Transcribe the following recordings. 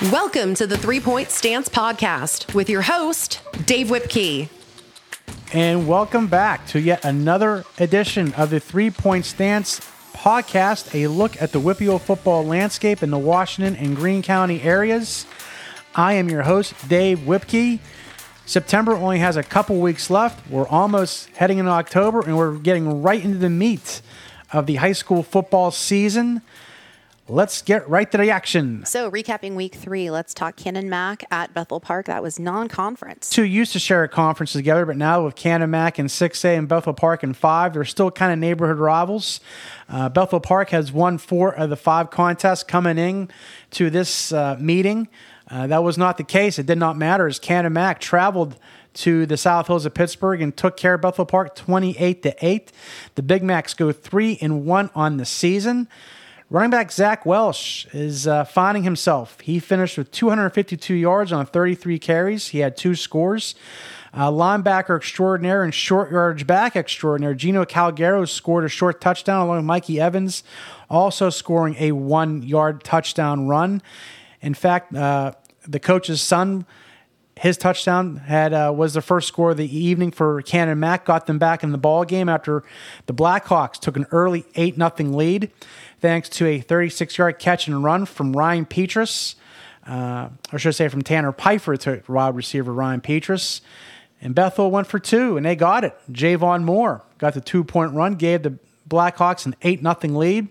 Welcome to the 3 Point Stance Podcast with your host, Dave Whipkey. And welcome back to yet another edition of the 3 Point Stance Podcast, a look at the WPIAL football landscape in the Washington and Greene County areas. I am your host, Dave Whipkey. September only has a couple weeks left. We're almost heading into October, and we're getting right into the meat of the high school football season. Let's get right to the action. So, recapping week 3, let's talk Cannon Mac at Bethel Park. That was non-conference. Two used to share a conference together, but now with Cannon Mac in 6A and Bethel Park in 5, they're still kind of neighborhood rivals. Bethel Park has won 4 of the 5 contests coming in to this meeting. That was not the case. It did not matter as Cannon Mac traveled to the South Hills of Pittsburgh and took care of Bethel Park 28-8. The Big Macs go 3-1 on the season. Running back Zach Welsh is finding himself. He finished with 252 yards on 33 carries. He had 2 scores. Linebacker extraordinaire and short yardage back extraordinaire Gino Calgaro scored a short touchdown along with Mikey Evans, also scoring a 1-yard touchdown run. In fact, the coach's son, his touchdown was the first score of the evening for Cannon Mac, got them back in the ball game after the Blackhawks took an early 8-0 lead, thanks to a 36-yard catch and run from Ryan Petrus, or should I say from Tanner Pfeiffer to wide receiver Ryan Petrus. And Bethel went for 2, and they got it. Javon Moore got the 2-point run, gave the Blackhawks an 8-0 lead.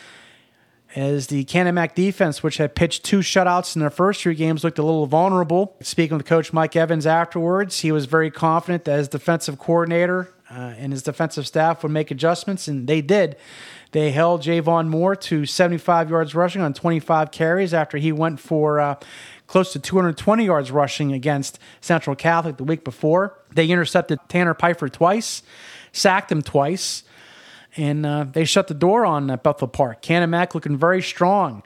As the Cannon Mac defense, which had pitched 2 shutouts in their first 3 games, looked a little vulnerable. Speaking with Coach Mike Evans afterwards, he was very confident that his defensive coordinator and his defensive staff would make adjustments, and they did. They held Javon Moore to 75 yards rushing on 25 carries after he went for close to 220 yards rushing against Central Catholic the week before. They intercepted Tanner Pfeiffer twice, sacked him twice, and they shut the door on Bethel Park. Cannon Mac looking very strong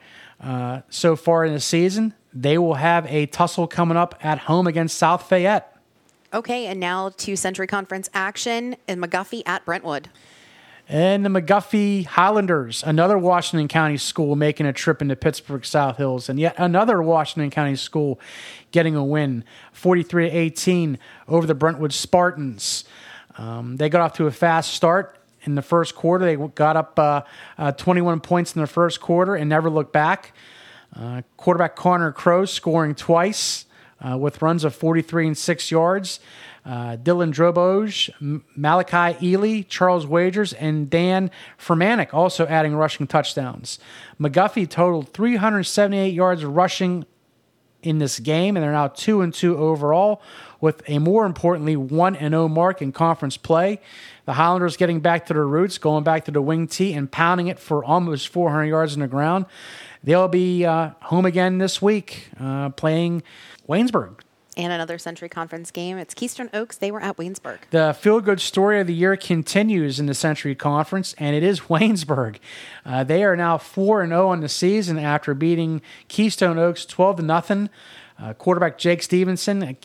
so far in the season. They will have a tussle coming up at home against South Fayette. Okay, and now to Century Conference action in McGuffey at Brentwood. And the McGuffey Highlanders, another Washington County school making a trip into Pittsburgh South Hills, and yet another Washington County school getting a win, 43-18 over the Brentwood Spartans. They got off to a fast start. In the first quarter, they got up 21 points in the first quarter and never looked back. Quarterback Connor Crowe scoring twice with runs of 43 and 6 yards. Dylan Droboj, Malachi Ely, Charles Wagers, and Dan Fermanic also adding rushing touchdowns. McGuffey totaled 378 yards rushing in this game, and they're now 2-2 overall with a more importantly 1-0 mark in conference play. The Highlanders getting back to their roots, going back to the wing tee and pounding it for almost 400 yards on the ground. They'll be home again this week playing Waynesburg. And another Century Conference game. It's Keystone Oaks. They were at Waynesburg. The feel-good story of the year continues in the Century Conference, and it is Waynesburg. They are now 4-0 on the season after beating Keystone Oaks 12-0. Quarterback Jake Stevenson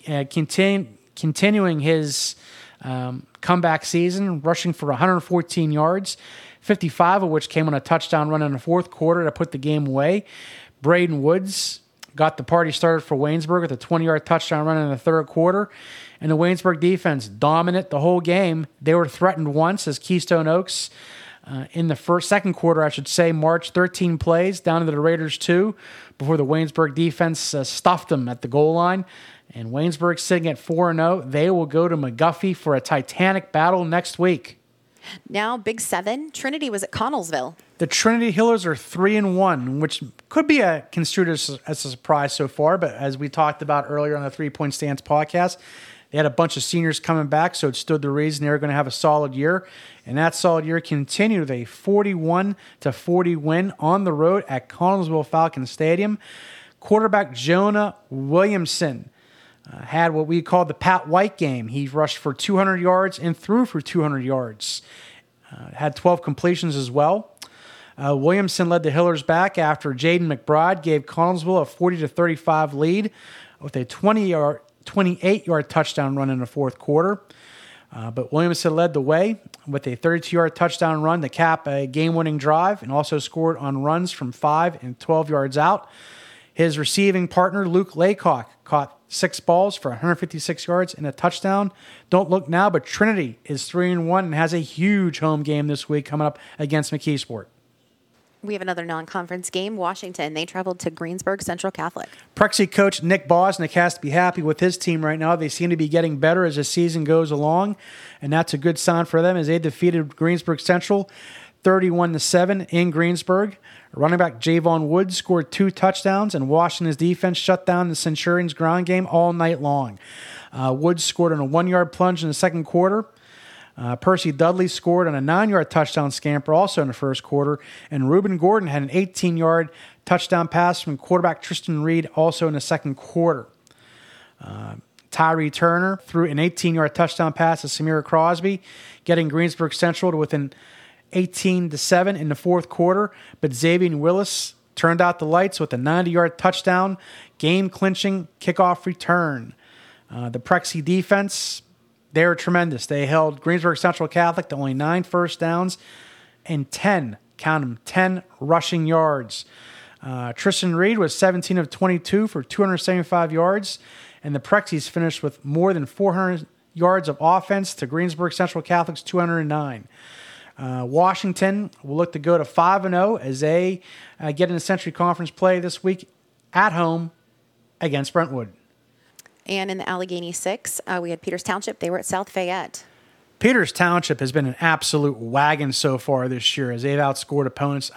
continuing his comeback season, rushing for 114 yards, 55 of which came on a touchdown run in the fourth quarter to put the game away. Braden Woods got the party started for Waynesburg with a 20-yard touchdown run in the third quarter. And the Waynesburg defense dominant the whole game. They were threatened once as Keystone Oaks in the second quarter, I should say, marched 13 plays down to the Raiders 2 before the Waynesburg defense stuffed them at the goal line. And Waynesburg sitting at 4-0. They will go to McGuffey for a titanic battle next week. Now, Big 7, Trinity was at Connellsville. The Trinity Hillers are 3-1, which could be construed as a surprise so far. But as we talked about earlier on the 3 Point Stance podcast, they had a bunch of seniors coming back, so it stood to reason they were going to have a solid year. And that solid year continued with a 41-40 win on the road at Connellsville Falcon Stadium. Quarterback Jonah Williamson had what we call the Pat White game. He rushed for 200 yards and threw for 200 yards. Had 12 completions as well. Williamson led the Hillers back after Jaden McBride gave Connellsville a 40-35 lead with a 28-yard touchdown run in the fourth quarter. But Williamson led the way with a 32-yard touchdown run to cap a game-winning drive and also scored on runs from 5 and 12 yards out. His receiving partner, Luke Laycock, caught 6 balls for 156 yards and a touchdown. Don't look now, but Trinity is 3-1 and has a huge home game this week coming up against McKeesport. We have another non-conference game. Washington, they traveled to Greensburg Central Catholic. Prexy coach Nick Bosnick has to be happy with his team right now. They seem to be getting better as the season goes along, and that's a good sign for them as they defeated Greensburg Central 31-7 in Greensburg. Running back Javon Woods scored 2 touchdowns, and Washington's defense shut down the Centurions' ground game all night long. Woods scored on a 1-yard plunge in the second quarter. Percy Dudley scored on a 9-yard touchdown scamper also in the first quarter, and Reuben Gordon had an 18-yard touchdown pass from quarterback Tristan Reed also in the second quarter. Tyree Turner threw an 18-yard touchdown pass to Samira Crosby, getting Greensburg Central to within 18-7 in the fourth quarter, but Xavier Willis turned out the lights with a 90-yard touchdown, game-clinching kickoff return. The Prexy defense, they were tremendous. They held Greensburg Central Catholic to only 9 first downs and 10 rushing yards. Tristan Reed was 17 of 22 for 275 yards, and the Prexies finished with more than 400 yards of offense to Greensburg Central Catholic's 209. Washington will look to go to 5-0 as they get into Century Conference play this week at home against Brentwood. And in the Allegheny 6, we had Peters Township. They were at South Fayette. Peters Township has been an absolute wagon so far this year as they've outscored opponents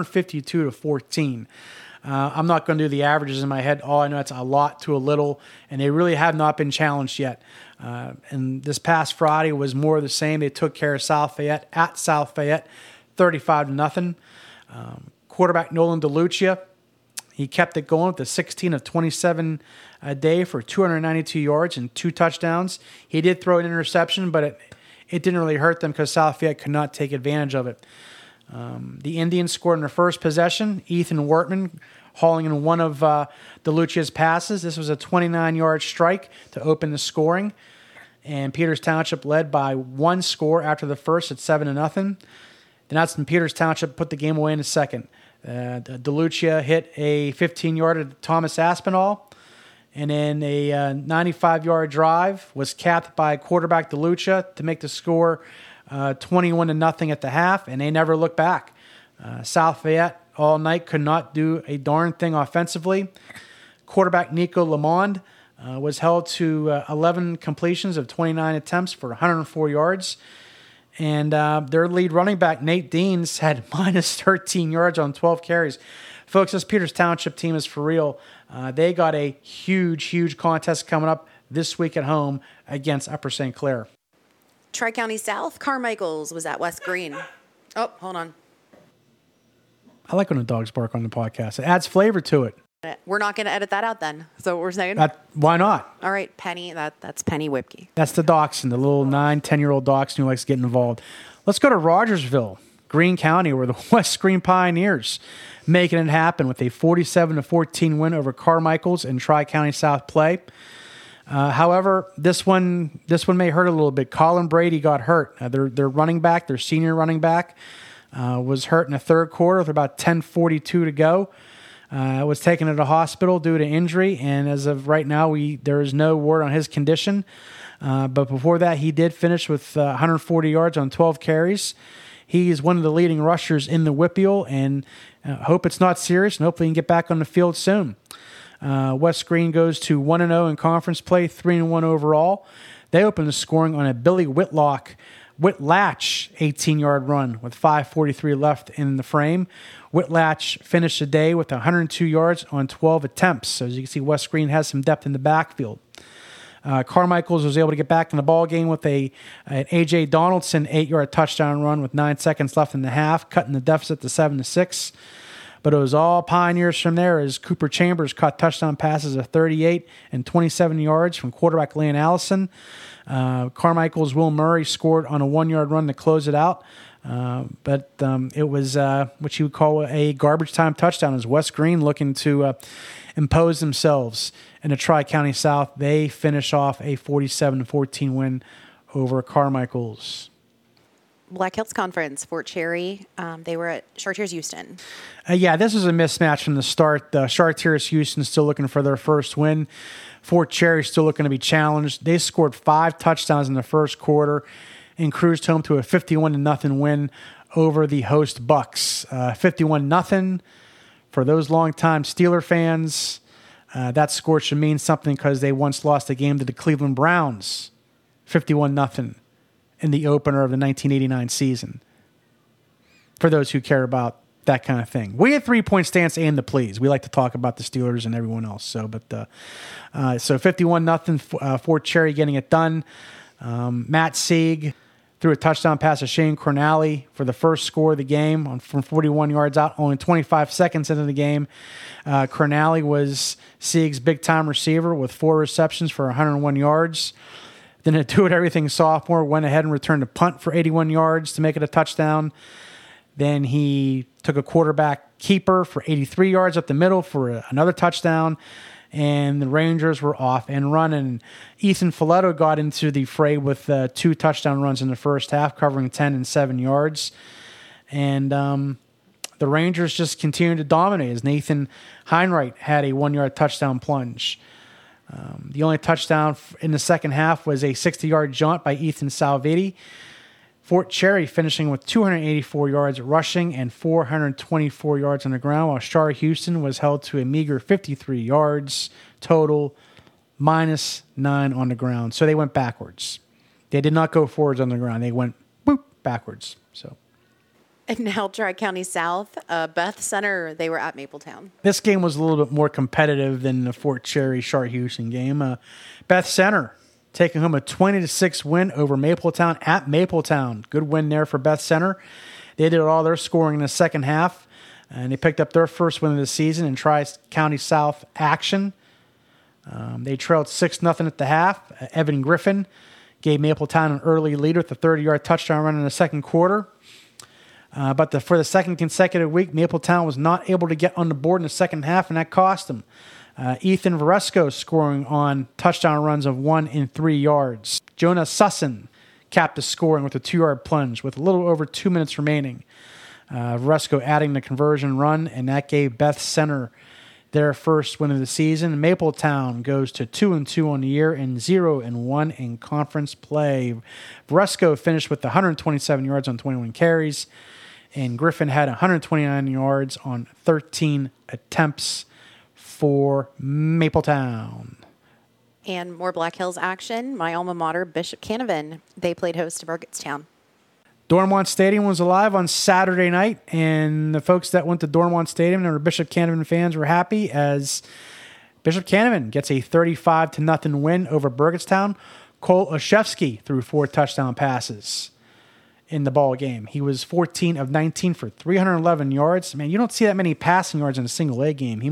152-14. I'm not going to do the averages in my head. All I know it's a lot to a little, and they really have not been challenged yet. And this past Friday was more of the same. They took care of South Fayette at South Fayette, 35-0. Quarterback Nolan DeLucia, he kept it going with a 16 of 27 a day for 292 yards and 2 touchdowns. He did throw an interception, but it didn't really hurt them because South Fayette could not take advantage of it. The Indians scored in their first possession. Ethan Wortman hauling in one of DeLucia's passes. This was a 29-yard strike to open the scoring. And Peters Township led by 1 score after the first at 7-0. Then Hudson Peters Township put the game away in the second. DeLucia hit a 15-yarder to Thomas Aspinall. And then a 95-yard drive was capped by quarterback DeLucia to make the score 21-0 at the half, and they never looked back. South Fayette all night could not do a darn thing offensively. Quarterback Nico Lamond was held to 11 completions of 29 attempts for 104 yards. And their lead running back, Nate Deans, had minus 13 yards on 12 carries. Folks, this Peters Township team is for real. They got a huge contest coming up this week at home against Upper St. Clair. Tri-County South, Carmichael's was at West Green. Oh, hold on. I like when the dogs bark on the podcast. It adds flavor to it. We're not going to edit that out then. So what we're saying? Why not? All right, Penny. That's Penny Whipke. That's the dachshund, the little 9-10-year-old dachshund who likes getting involved. Let's go to Rogersville, Greene County, where the West Green Pioneers making it happen with a 47-14 win over Carmichael's in Tri-County South play. However, this one may hurt a little bit. Colin Brady got hurt. Their running back, their senior running back, was hurt in the third quarter with about 10:42 to go. Was taken to the hospital due to injury, and as of right now, there is no word on his condition. But before that, he did finish with 140 yards on 12 carries. He is one of the leading rushers in the WPIAL, and hope it's not serious, and hopefully he can get back on the field soon. West Green goes to 1-0 in conference play, 3-1 overall. They open the scoring on a Billy Whitlatch 18-yard run with 5:43 left in the frame. Whitlatch finished the day with 102 yards on 12 attempts. So as you can see, West Green has some depth in the backfield. Carmichael's was able to get back in the ball game with an A.J. Donaldson 8-yard touchdown run with 9 seconds left in the half, cutting the deficit to 7-6. But it was all Pioneers from there as Cooper Chambers caught touchdown passes of 38 and 27 yards from quarterback Lane Allison. Carmichael's Will Murray scored on a 1-yard run to close it out. But it was what you would call a garbage time touchdown as West Green looking to impose themselves in the Tri-County South. They finish off a 47-14 win over Carmichael's. Black Hills Conference, Fort Cherry. They were at Chartiers Houston. This was a mismatch from the start. Chartiers Houston still looking for their first win. Fort Cherry still looking to be challenged. They scored 5 touchdowns in the first quarter and cruised home to a 51-0 win over the host Bucks. 51-0 for those longtime Steeler fans. That score should mean something because they once lost a game to the Cleveland Browns, 51-0 in the opener of the 1989 season. For those who care about that kind of thing. We had 3-point stance and the please. We like to talk about the Steelers and everyone else. So 51-0 Fort Cherry getting it done. Matt Sieg threw a touchdown pass to Shane Cornally for the first score of the game from 41 yards out, only 25 seconds into the game. Cornally was Sieg's big-time receiver with 4 receptions for 101 yards. Then a do-it-everything sophomore went ahead and returned a punt for 81 yards to make it a touchdown. Then he took a quarterback keeper for 83 yards up the middle for another touchdown. And the Rangers were off and running. Ethan Filetto got into the fray with 2 touchdown runs in the first half, covering 10 and 7 yards. And the Rangers just continued to dominate as Nathan Heinrich had a 1-yard touchdown plunge. The only touchdown in the second half was a 60-yard jaunt by Ethan Salviti. Fort Cherry finishing with 284 yards rushing and 424 yards on the ground, while Char Houston was held to a meager 53 yards total, -9 on the ground. So they went backwards. They did not go forwards on the ground. They went backwards. So. And now Tri-County South, Beth Center, they were at Mapletown. This game was a little bit more competitive than the Fort Cherry Char Houston game. Beth Center taking home a 20-6 win over Mapletown at Mapletown. Good win there for Beth Center. They did all their scoring in the second half, and they picked up their first win of the season in Tri-County South action. They trailed 6-0 at the half. Evan Griffin gave Mapletown an early lead with a 30-yard touchdown run in the second quarter. But for the second consecutive week, Mapletown was not able to get on the board in the second half, and that cost them. Ethan Varesco scoring on touchdown runs of 1 and 3 yards. Jonah Sussin capped the scoring with a 2-yard plunge with a little over 2 minutes remaining. Varesco adding the conversion run, and that gave Beth Center their first win of the season. Mapletown goes to 2-2 on the year and 0-1 in conference play. Varesco finished with 127 yards on 21 carries, and Griffin had 129 yards on 13 attempts for Mapletown. And more Black Hills action. My alma mater, Bishop Canavan, they played host to Burgettstown. Dormont Stadium was alive on Saturday night, and the folks that went to Dormont Stadium and were Bishop Canavan fans were happy as Bishop Canavan gets a 35-0 win over Burgettstown. Cole Oshevsky threw 4 touchdown passes in the ball game. He was 14 of 19 for 311 yards. Man, you don't see that many passing yards in a single A game.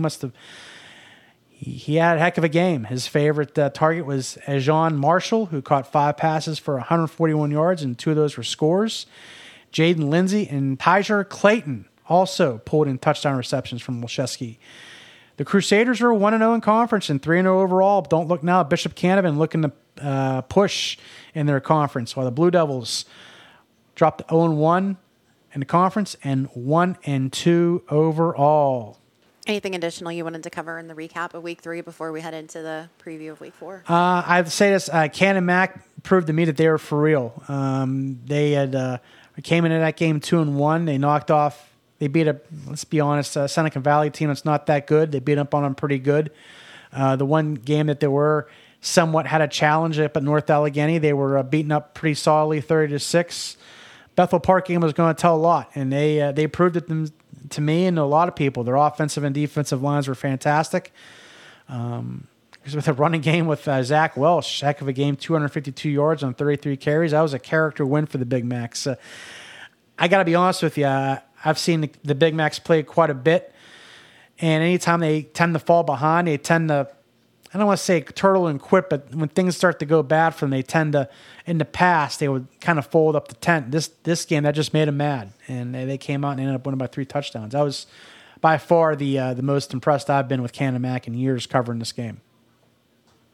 He had a heck of a game. His favorite target was Ejon Marshall, who caught 5 passes for 141 yards, and 2 of those were scores. Jaden Lindsay and Tyjer Clayton also pulled in touchdown receptions from Olszewski. The Crusaders are 1-0 in conference and 3-0 overall. Don't look now. Bishop Canavan looking to push in their conference, while the Blue Devils dropped to 0-1 in the conference and 1-2 overall. Anything additional you wanted to cover in the recap of Week 3 before we head into the preview of Week 4? I'd say this. Canon Mac proved to me that they were for real. They had came into that game 2-1. They knocked off. They beat let's be honest, Seneca Valley team that's not that good. They beat up on them pretty good. The one game that they were somewhat had a challenge up at North Allegheny. They were beaten up pretty solidly, 30-6. Bethel Park game was going to tell a lot, and they proved it to me and to a lot of people. Their offensive and defensive lines were fantastic. With a running game with Zach Welsh, heck of a game, 252 yards on 33 carries. That was a character win for the Big Macs. I got to be honest with you. I've seen the Big Macs play quite a bit, and anytime they tend to fall behind, they tend to, I don't want to say turtle and quit, but when things start to go bad for them, they tend to, in the past, they would kind of fold up the tent. This game, that just made them mad, and they came out and ended up winning by 3 touchdowns. I was by far the most impressed I've been with Canon Mac in years covering this game.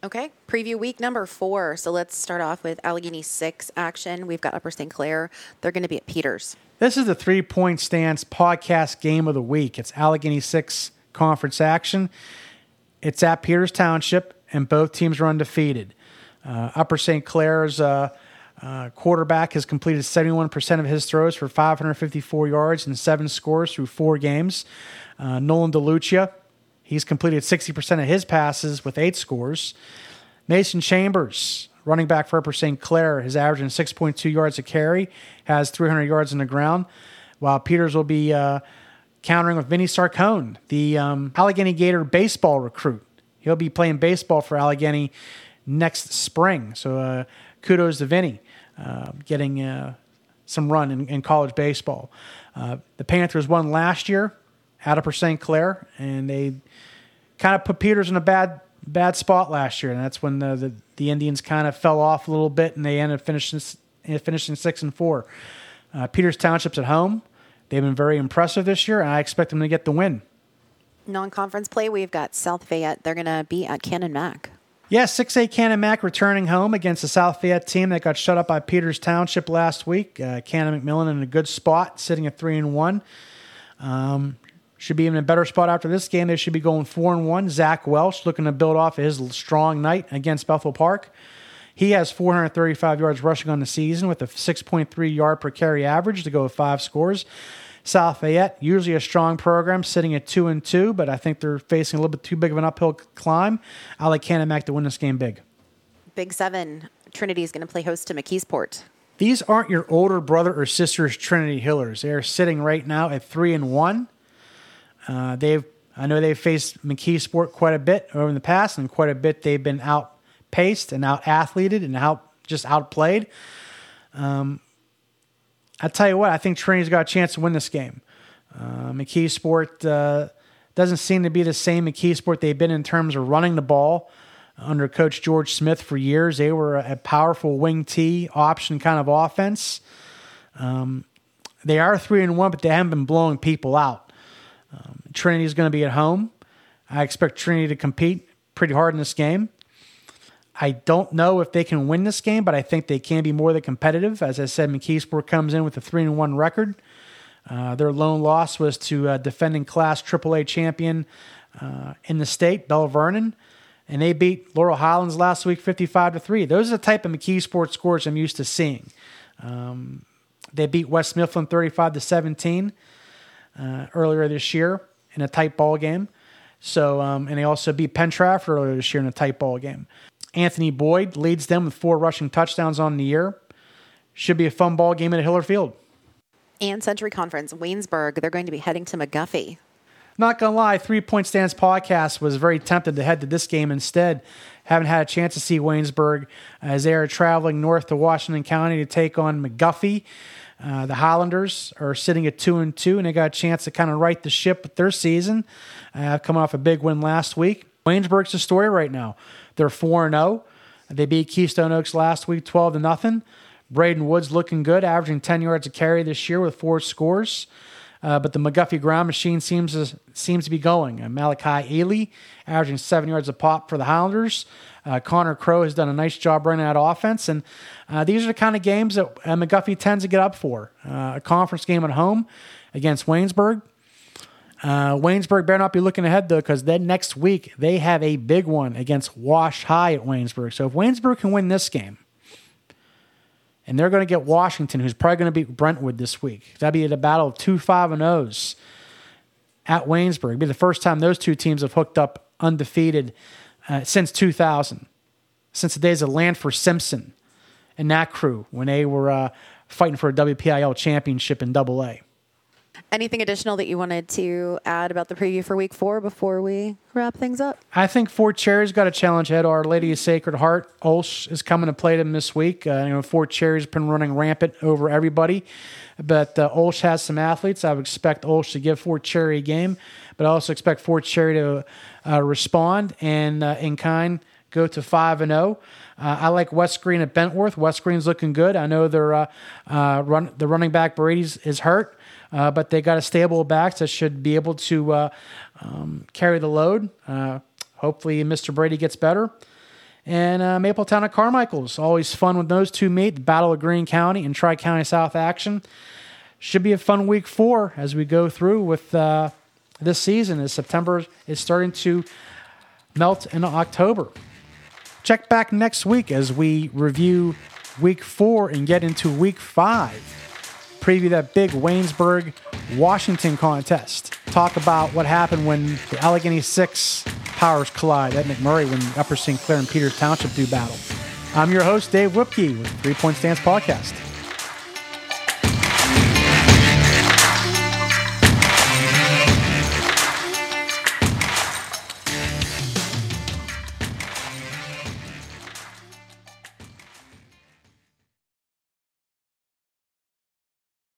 Okay, preview week number 4. So let's start off with Allegheny 6 action. We've got Upper St. Clair. They're going to be at Peters. This is the 3 Point Stance podcast game of the week. It's Allegheny 6 conference action. It's at Peters Township, and both teams are undefeated. Upper St. Clair's quarterback has completed 71% of his throws for 554 yards and 7 scores through 4 games. Nolan DeLucia, he's completed 60% of his passes with 8 scores. Mason Chambers, running back for Upper St. Clair, is averaging 6.2 yards a carry, has 300 yards on the ground, while Peters will be countering with Vinny Sarcone, the Allegheny Gator baseball recruit. He'll be playing baseball for Allegheny next spring. So kudos to Vinny getting some run in college baseball. The Panthers won last year at Upper St. Clair, and they kind of put Peters in a bad spot last year, and that's when the Indians kind of fell off a little bit, and they ended up finishing 6-4. Peters Township's at home. They've been very impressive this year, and I expect them to get the win. Non-conference play, we've got South Fayette. They're going to be at Canon Mac. Yeah, 6A Canon Mac returning home against the South Fayette team that got shut up by Peters Township last week. Canon McMillan in a good spot, sitting at 3-1. Should be in a better spot after this game. They should be going 4-1. Zach Welch looking to build off of his strong night against Bethel Park. He has 435 yards rushing on the season with a 6.3 yard per carry average to go with 5 scores. South Fayette, usually a strong program, sitting at 2-2, but I think they're facing a little bit too big of an uphill climb. I like Canon Mac to win this game big. Big 7, Trinity is going to play host to McKeesport. These aren't your older brother or sister's Trinity Hillers. They are sitting right now at 3-1. I know they've faced McKeesport quite a bit over in the past, and quite a bit they've been outpaced and out-athleted and outplayed. I tell you what, I think Trinity's got a chance to win this game. McKeesport doesn't seem to be the same McKeesport they've been in terms of running the ball under Coach George Smith for years. They were a powerful wing T option kind of offense. They are 3-1, but they haven't been blowing people out. Trinity's going to be at home. I expect Trinity to compete pretty hard in this game. I don't know if they can win this game, but I think they can be more than competitive. As I said, McKeesport comes in with a 3-1 record. Their lone loss was to defending class AAA champion in the state, Bell Vernon, and they beat Laurel Highlands last week 55-3. Those are the type of McKeesport scores I'm used to seeing. They beat West Mifflin 35-17 earlier this year in a tight ball game. So, and they also beat Penn Trafford earlier this year in a tight ball game. Anthony Boyd leads them with 4 rushing touchdowns on the year. Should be a fun ball game at Hiller Field. And Century Conference, Waynesburg, they're going to be heading to McGuffey. Not going to lie, 3 Point Stance podcast was very tempted to head to this game instead. Haven't had a chance to see Waynesburg as they are traveling north to Washington County to take on McGuffey. The Highlanders are sitting at 2-2, and they got a chance to kind of right the ship with their season, coming off a big win last week. Waynesburg's the story right now. They're 4-0. They beat Keystone Oaks last week 12-0. Braden Woods looking good, averaging 10 yards a carry this year with 4 scores. But the McGuffey ground machine seems to be going. Malachi Ely averaging 7 yards a pop for the Highlanders. Connor Crow has done a nice job running that offense. And these are the kind of games that McGuffey tends to get up for. A conference game at home against Waynesburg. Waynesburg better not be looking ahead, though, because then next week they have a big one against Wash High at Waynesburg. So if Waynesburg can win this game, and they're going to get Washington, who's probably going to beat Brentwood this week. That'd be a battle of 2 5-0s at Waynesburg. It'd be the first time those two teams have hooked up undefeated since 2000, since the days of Lanford Simpson and that crew when they were fighting for a WPIL championship in AA. Anything additional that you wanted to add about the preview for week 4 before we wrap things up? I think Fort Cherry's got a challenge ahead. Our Lady of Sacred Heart, Olsh, is coming to play them this week. Fort Cherry's been running rampant over everybody, but Olsh has some athletes. I would expect Olsh to give Fort Cherry a game, but I also expect Fort Cherry to respond and in kind go to 5-0. I like West Green at Bentworth. West Green's looking good. I know the running back Brady's is hurt. But they got a stable of backs that should be able to carry the load. Hopefully Mr. Brady gets better. And Mapletown and Carmichael's. Always fun when those two meet. The Battle of Greene County and Tri-County South action. Should be a fun week 4 as we go through with this season, as September is starting to melt into October. Check back next week as we review week 4 and get into week 5. Preview that big Waynesburg, Washington contest. Talk about what happened when the Allegheny 6 powers collide at McMurray when Upper St. Clair and Peters Township do battle. I'm your host, Dave Whipke, with 3 Point Stance Podcast.